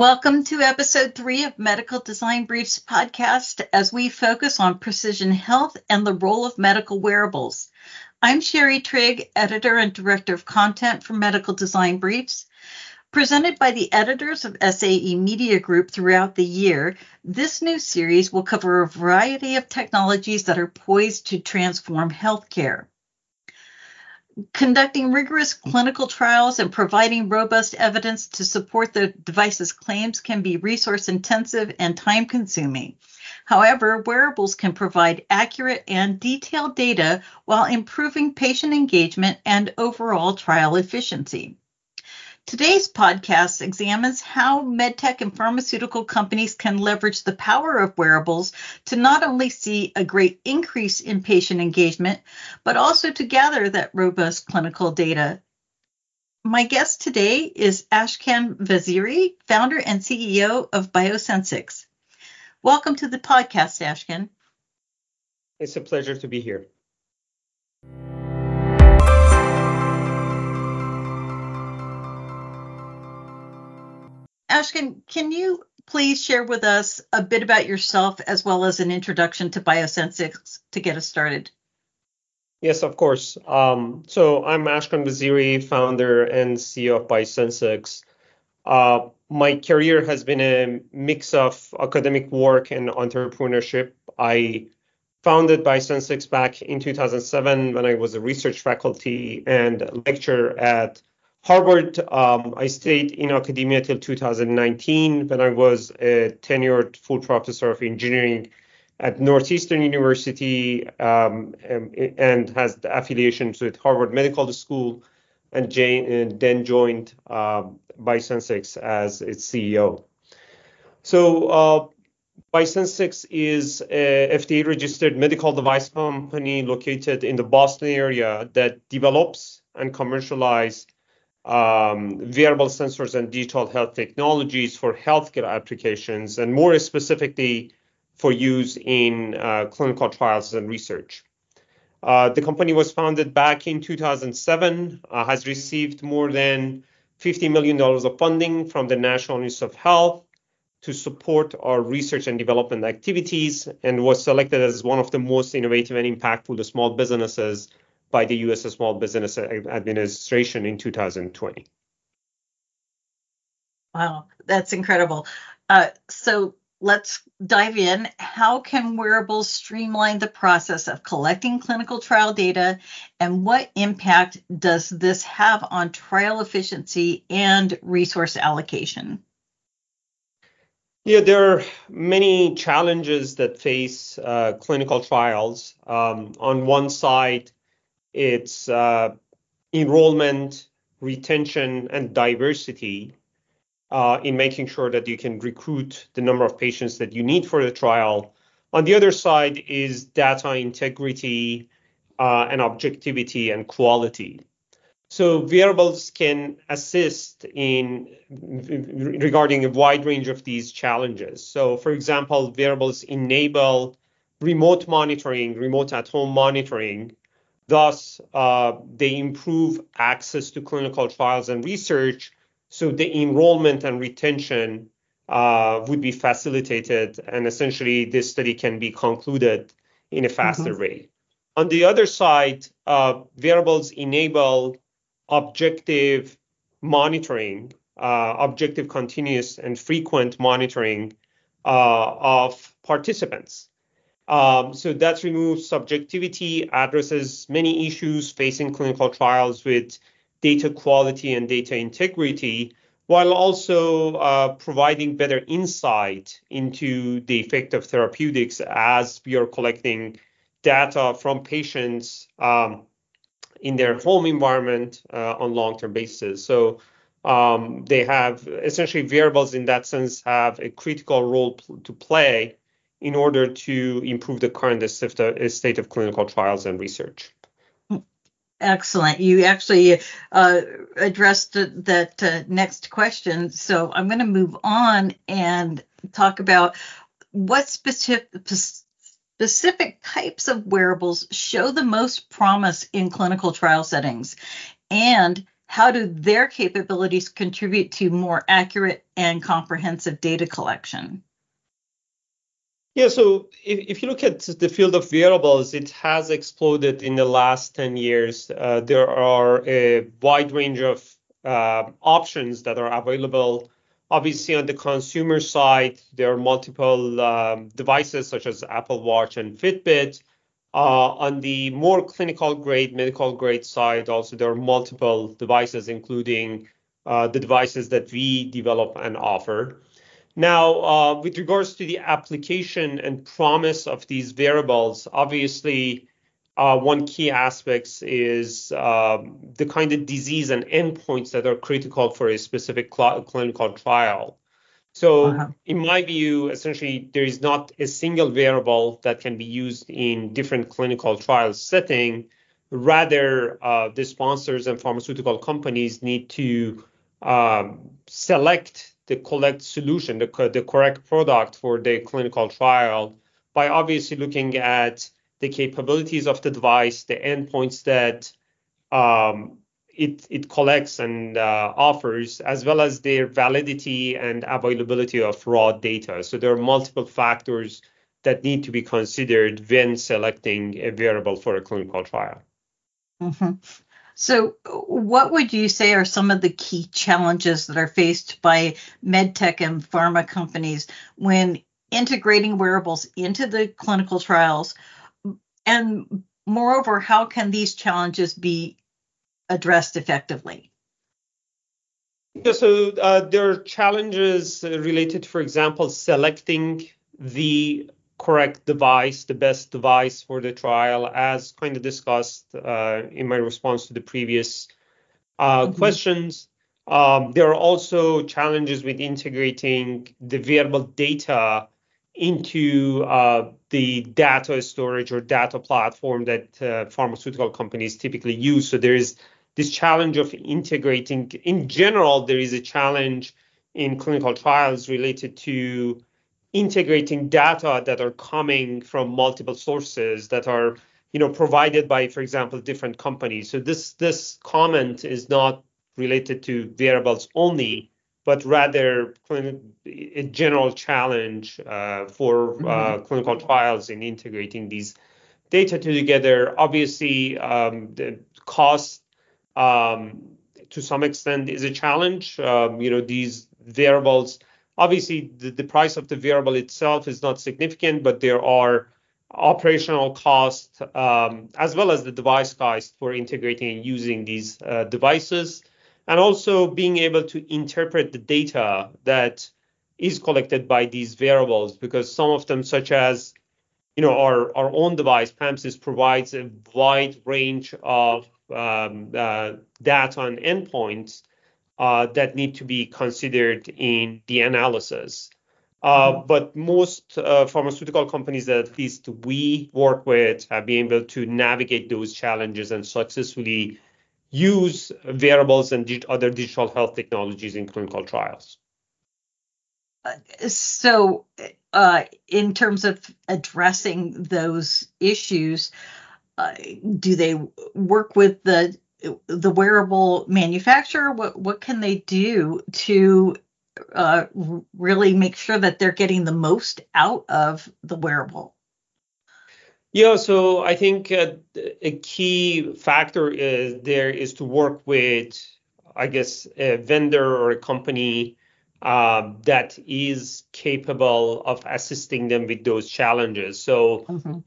Welcome to episode 3 of Medical Design Briefs podcast as we focus on precision health and the role of medical wearables. I'm Sherry Trigg, editor and director of content for Medical Design Briefs. Presented by the editors of SAE Media Group throughout the year, this new series will cover a variety of technologies that are poised to transform healthcare. Conducting rigorous clinical trials and providing robust evidence to support the device's claims can be resource-intensive and time-consuming. However, wearables can provide accurate and detailed data while improving patient engagement and overall trial efficiency. Today's podcast examines how medtech and pharmaceutical companies can leverage the power of wearables to not only see a great increase in patient engagement, but also to gather that robust clinical data. My guest today is Ashkan Vaziri, founder and CEO of Biosensix. Welcome to the podcast, Ashkan. It's a pleasure to be here. Ashkan, can you please share with us a bit about yourself as well as an introduction to Biosensix to get us started? Yes, of course. So I'm Ashkan Vaziri, founder and CEO of Biosensix. My career has been a mix of academic work and entrepreneurship. I founded Biosensix back in 2007 when I was a research faculty and lecturer at Harvard. I stayed in academia till 2019 when I was a tenured full professor of engineering at Northeastern University and has the affiliations with Harvard Medical School and then joined Biosensix as its CEO. So Biosensix is a FDA-registered medical device company located in the Boston area that develops and commercializes wearable sensors and digital health technologies for healthcare applications, and more specifically for use in clinical trials and research. The company was founded back in 2007, has received more than $50 million of funding from the National Institutes of Health to support our research and development activities, and was selected as one of the most innovative and impactful small businesses by the U.S. Small Business Administration in 2020. Wow, that's incredible. So let's dive in. How can wearables streamline the process of collecting clinical trial data, and what impact does this have on trial efficiency and resource allocation? Yeah, there are many challenges that face clinical trials. On one side, it's enrollment, retention, and diversity in making sure that you can recruit the number of patients that you need for the trial. On the other side is data integrity and objectivity and quality. So wearables can assist in regarding a wide range of these challenges. So for example, wearables enable remote monitoring, remote at-home monitoring. Thus, they improve access to clinical trials and research, so the enrollment and retention would be facilitated, and essentially this study can be concluded in a faster way. On the other side, wearables enable objective monitoring, objective continuous and frequent monitoring of participants. So that removes subjectivity, addresses many issues facing clinical trials with data quality and data integrity, while also providing better insight into the effect of therapeutics as we are collecting data from patients in their home environment on long-term basis. So they have essentially wearables in that sense have a critical role to play in order to improve the current state of clinical trials and research. Excellent. You actually addressed that next question. So I'm going to move on and talk about what specific types of wearables show the most promise in clinical trial settings, and how do their capabilities contribute to more accurate and comprehensive data collection? Yeah, so if you look at the field of wearables, it has exploded in the last 10 years. There are a wide range of options that are available. Obviously, on the consumer side, there are multiple devices such as Apple Watch and Fitbit. On the more clinical grade, medical grade side, also there are multiple devices, including the devices that we develop and offer. Now, with regards to the application and promise of these wearables, obviously, one key aspect is the kind of disease and endpoints that are critical for a specific clinical trial. So, in my view, essentially, there is not a single wearable that can be used in different clinical trial setting. Rather, the sponsors and pharmaceutical companies need to select the correct solution, the correct product for the clinical trial by obviously looking at the capabilities of the device, the endpoints that it collects and offers, as well as their validity and availability of raw data. So there are multiple factors that need to be considered when selecting a wearable for a clinical trial. Mm-hmm. So what would you say are some of the key challenges that are faced by medtech and pharma companies when integrating wearables into the clinical trials? And moreover, how can these challenges be addressed effectively? Yeah, so there are challenges related, for example, selecting the correct device, the best device for the trial, as kind of discussed in my response to the previous questions. There are also challenges with integrating the wearable data into the data storage or data platform that pharmaceutical companies typically use. So there is this challenge of integrating. In general, there is a challenge in clinical trials related to integrating data that are coming from multiple sources that are provided by, for example, different companies. So this comment is not related to wearables only, but rather a general challenge for clinical trials in integrating these data together. Obviously, the cost to some extent is a challenge. These wearables, obviously, the price of the wearable itself is not significant, but there are operational costs as well as the device cost for integrating and using these devices, and also being able to interpret the data that is collected by these wearables, because some of them, such as our own device, PAMSys, provides a wide range of data and endpoints that need to be considered in the analysis. But most pharmaceutical companies that at least we work with have been able to navigate those challenges and successfully use wearables and other digital health technologies in clinical trials. So in terms of addressing those issues, do they work with the wearable manufacturer? What can they do to really make sure that they're getting the most out of the wearable? Yeah, so I think a key factor is to work with, I guess, a vendor or a company that is capable of assisting them with those challenges. So,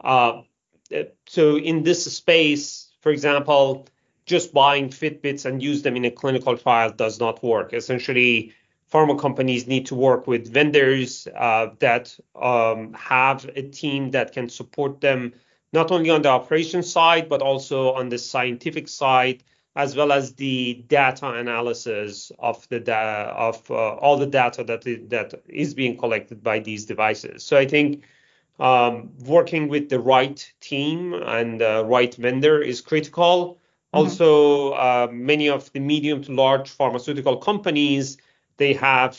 so in this space, for example, just buying Fitbits and use them in a clinical trial does not work. Essentially, pharma companies need to work with vendors that have a team that can support them, not only on the operations side, but also on the scientific side, as well as the data analysis of all the data that is being collected by these devices. So I think working with the right team and the right vendor is critical. Also, many of the medium to large pharmaceutical companies, they have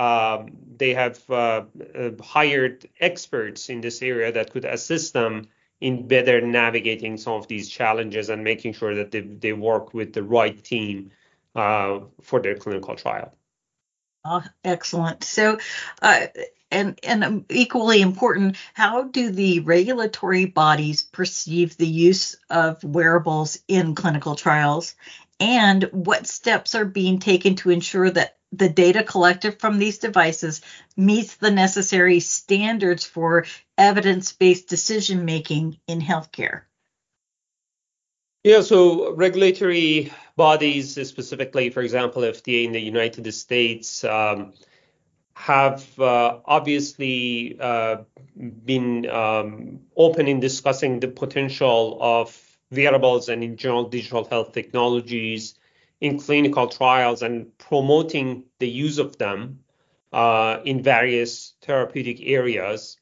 hired experts in this area that could assist them in better navigating some of these challenges and making sure that they work with the right team for their clinical trial. Oh, excellent. So, and equally important, how do the regulatory bodies perceive the use of wearables in clinical trials? And what steps are being taken to ensure that the data collected from these devices meets the necessary standards for evidence-based decision making in healthcare? Yeah, so regulatory bodies, specifically, for example, FDA in the United States, have obviously been open in discussing the potential of wearables and in general digital health technologies in clinical trials and promoting the use of them in various therapeutic areas.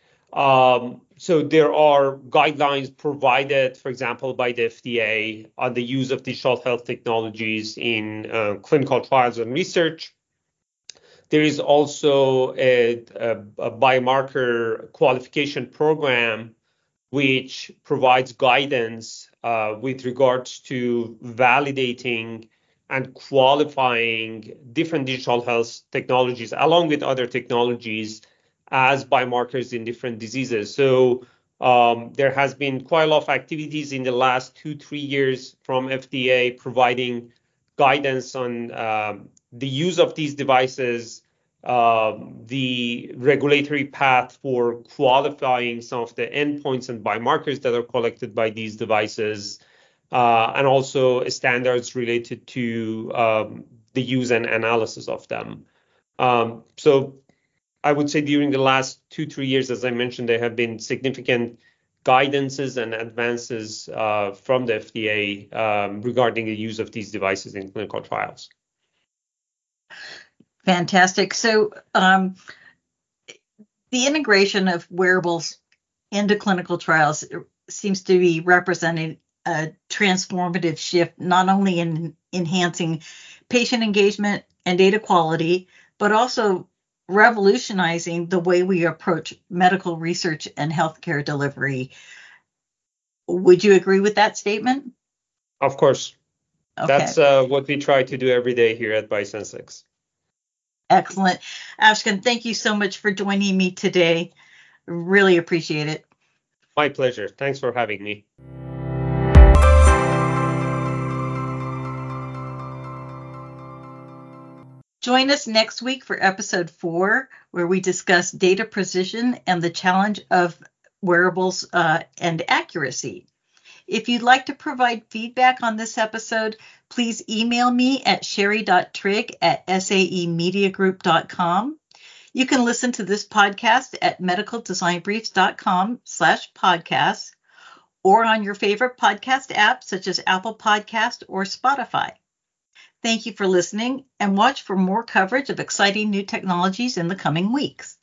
So there are guidelines provided, for example, by the FDA on the use of digital health technologies in clinical trials and research. There is also a biomarker qualification program which provides guidance with regards to validating and qualifying different digital health technologies along with other technologies as biomarkers in different diseases. So there has been quite a lot of activities in the last 2-3 years from FDA providing guidance on the use of these devices, the regulatory path for qualifying some of the endpoints and biomarkers that are collected by these devices, and also standards related to the use and analysis of them. So I would say during the last 2-3 years, as I mentioned, there have been significant guidances and advances from the FDA regarding the use of these devices in clinical trials. Fantastic. So the integration of wearables into clinical trials seems to be representing a transformative shift, not only in enhancing patient engagement and data quality, but also revolutionizing the way we approach medical research and healthcare delivery. Would you agree with that statement? Of course. Okay. That's what we try to do every day here at Biosensix. Excellent. Ashkan, thank you so much for joining me today. Really appreciate it. My pleasure. Thanks for having me. Join us next week for episode 4, where we discuss data precision and the challenge of wearables and accuracy. If you'd like to provide feedback on this episode, please email me at sherry.trigg@saemediagroup.com. You can listen to this podcast at medicaldesignbriefs.com/podcast or on your favorite podcast app such as Apple Podcast or Spotify. Thank you for listening, and watch for more coverage of exciting new technologies in the coming weeks.